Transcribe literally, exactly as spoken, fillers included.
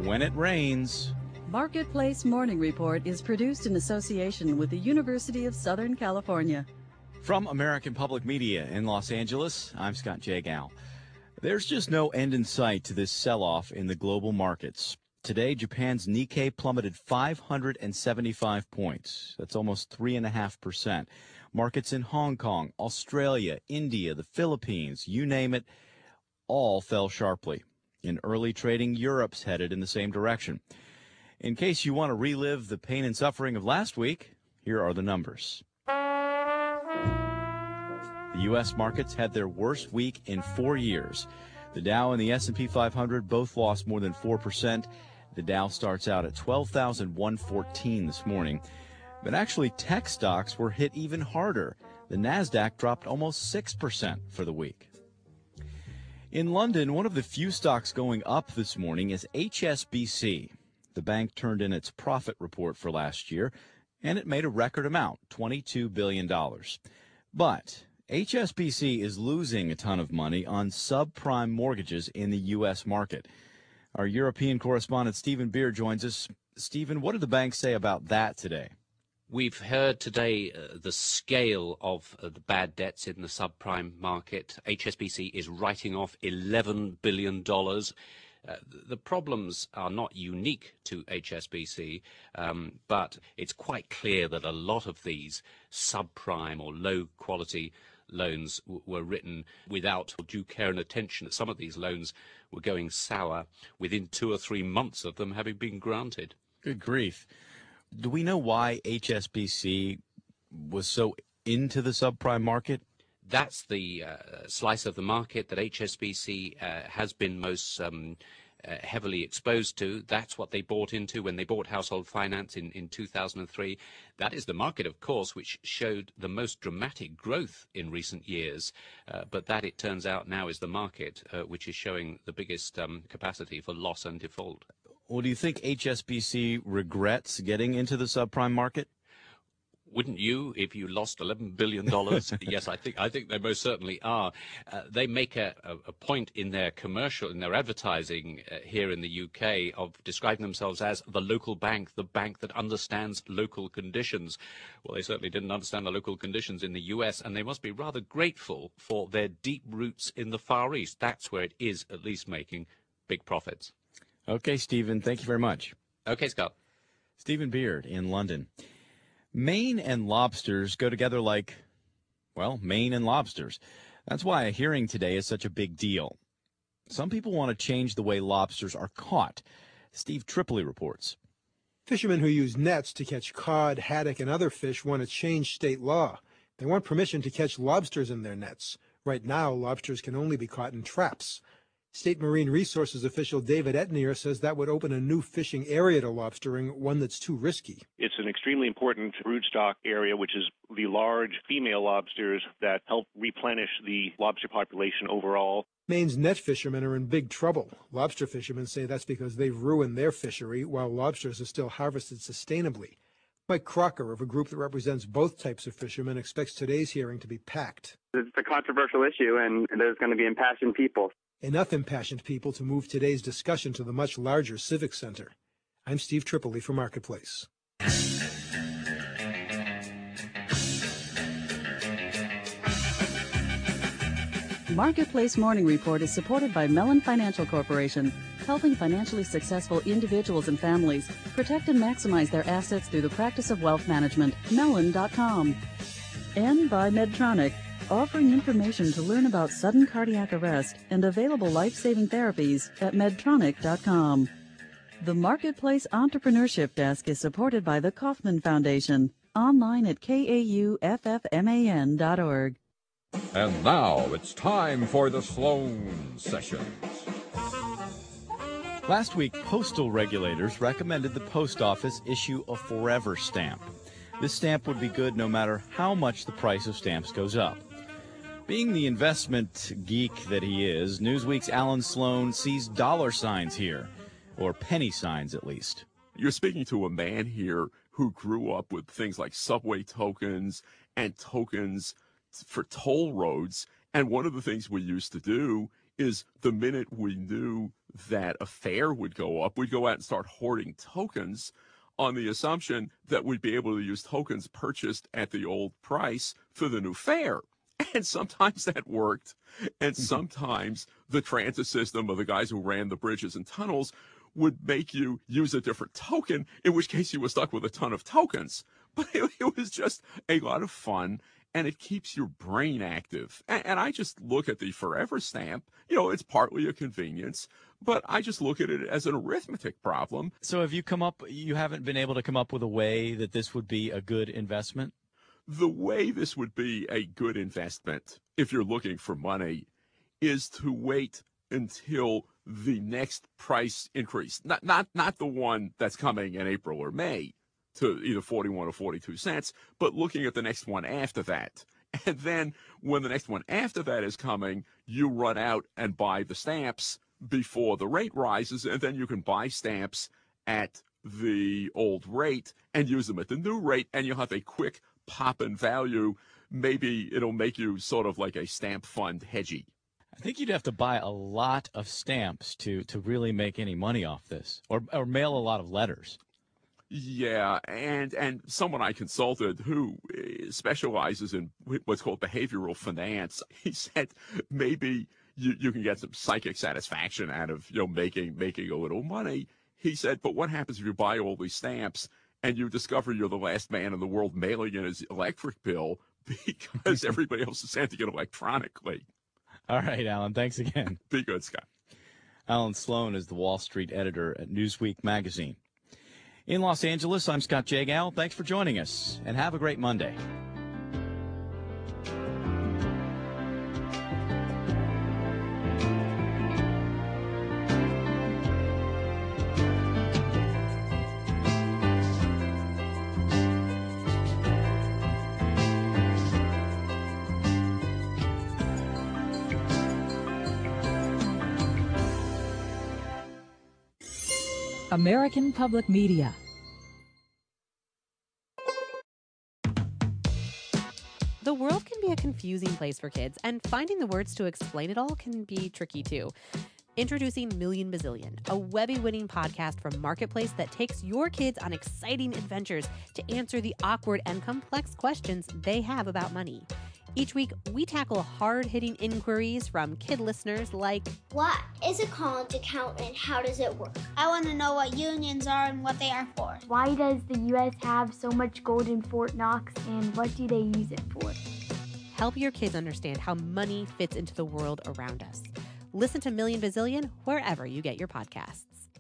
when it rains. Marketplace Morning Report is produced in association with the University of Southern California. From American Public Media in Los Angeles, I'm Scott Jagow. There's just no end in sight to this sell-off in the global markets. Today, Japan's Nikkei plummeted five hundred seventy-five points. That's almost three point five percent. Markets in Hong Kong, Australia, India, the Philippines, you name it, all fell sharply. In early trading, Europe's headed in the same direction. In case you want to relive the pain and suffering of last week, here are the numbers. The U S markets had their worst week in four years. The Dow and the S and P five hundred both lost more than four percent. The Dow starts out at twelve thousand one hundred fourteen this morning. But actually, tech stocks were hit even harder. The Nasdaq dropped almost six percent for the week. In London, one of the few stocks going up this morning is H S B C. The bank turned in its profit report for last year, and it made a record amount, twenty-two billion dollars. But H S B C is losing a ton of money on subprime mortgages in the U S market. Our European correspondent Stephen Beard joins us. Stephen, what did the bank say about that today? We've heard today uh, the scale of uh, the bad debts in the subprime market. H S B C is writing off eleven billion dollars. Uh, the problems are not unique to H S B C, um, but it's quite clear that a lot of these subprime or low-quality loans w- were written without due care and attention. Some of these loans were going sour within two or three months of them having been granted. Good grief. Do we know why H S B C was so into the subprime market? That's the uh, slice of the market that H S B C uh, has been most um, uh, heavily exposed to. That's what they bought into when they bought Household Finance in, in two thousand three. That is the market, of course, which showed the most dramatic growth in recent years. Uh, but that, it turns out, now is the market uh, which is showing the biggest um, capacity for loss and default. Well, do you think H S B C regrets getting into the subprime market? Wouldn't you, if you lost eleven billion dollars? Yes, I think I think they most certainly are. Uh, they make a, a, a point in their commercial, in their advertising uh, here in the U K of describing themselves as the local bank, the bank that understands local conditions. Well, they certainly didn't understand the local conditions in the U S, and they must be rather grateful for their deep roots in the Far East. That's where it is at least making big profits. Okay, Stephen, thank you very much. Okay, Scott. Stephen Beard in London. Maine and lobsters go together like, well, Maine and lobsters. That's why a hearing today is such a big deal. Some people want to change the way lobsters are caught. Steve Tripoli reports. Fishermen who use nets to catch cod, haddock, and other fish want to change state law. They want permission to catch lobsters in their nets. Right now, lobsters can only be caught in traps. State Marine Resources official David Etnier says that would open a new fishing area to lobstering, one that's too risky. It's an extremely important broodstock area, which is the large female lobsters that help replenish the lobster population overall. Maine's net fishermen are in big trouble. Lobster fishermen say that's because they've ruined their fishery, while lobsters are still harvested sustainably. Mike Crocker of a group that represents both types of fishermen expects today's hearing to be packed. It's a controversial issue, and there's going to be impassioned people. Enough impassioned people to move today's discussion to the much larger Civic Center. I'm Steve Tripoli for Marketplace. Marketplace Morning Report is supported by Mellon Financial Corporation, helping financially successful individuals and families protect and maximize their assets through the practice of wealth management. Mellon dot com. And by Medtronic, offering information to learn about sudden cardiac arrest and available life-saving therapies at Medtronic dot com. The Marketplace Entrepreneurship Desk is supported by the Kauffman Foundation, online at K A U F F M A N dot org. And now it's time for the Sloan Sessions. Last week, postal regulators recommended the post office issue a forever stamp. This stamp would be good no matter how much the price of stamps goes up. Being the investment geek that he is, Newsweek's Alan Sloan sees dollar signs here, or penny signs at least. You're speaking to a man here who grew up with things like subway tokens and tokens for toll roads. And one of the things we used to do is the minute we knew that a fare would go up, we'd go out and start hoarding tokens on the assumption that we'd be able to use tokens purchased at the old price for the new fare. And sometimes that worked. And sometimes the transit system of the guys who ran the bridges and tunnels would make you use a different token, in which case you were stuck with a ton of tokens. But it, it was just a lot of fun, and it keeps your brain active. And, and I just look at the Forever Stamp. You know, it's partly a convenience, but I just look at it as an arithmetic problem. So have you come up, you haven't been able to come up with a way that this would be a good investment? The way this would be a good investment, if you're looking for money, is to wait until the next price increase. Not, not, not the one that's coming in April or May to either forty-one or forty-two cents, but looking at the next one after that. And then when the next one after that is coming, you run out and buy the stamps before the rate rises, and then you can buy stamps at the old rate and use them at the new rate, and you'll have a quick pop in value. Maybe it'll make you sort of like a stamp fund hedgy. I think you'd have to buy a lot of stamps to, to really make any money off this, or, or mail a lot of letters. Yeah, and and someone I consulted who specializes in what's called behavioral finance, he said maybe you, you can get some psychic satisfaction out of, you know, making making a little money. He said, but what happens if you buy all these stamps and you discover you're the last man in the world mailing in his electric bill because everybody else is sending it electronically? All right, Alan, thanks again. Be good, Scott. Alan Sloan is the Wall Street editor at Newsweek magazine. In Los Angeles, I'm Scott Jagow. Thanks for joining us, and have a great Monday. American Public Media. The world can be a confusing place for kids, and finding the words to explain it all can be tricky too. Introducing Million Bazillion, a Webby-winning podcast from Marketplace that takes your kids on exciting adventures to answer the awkward and complex questions they have about money. Each week, we tackle hard-hitting inquiries from kid listeners like, what is a college account and how does it work? I want to know what unions are and what they are for. Why does the U S have so much gold in Fort Knox, and what do they use it for? Help your kids understand how money fits into the world around us. Listen to Million Bazillion wherever you get your podcasts.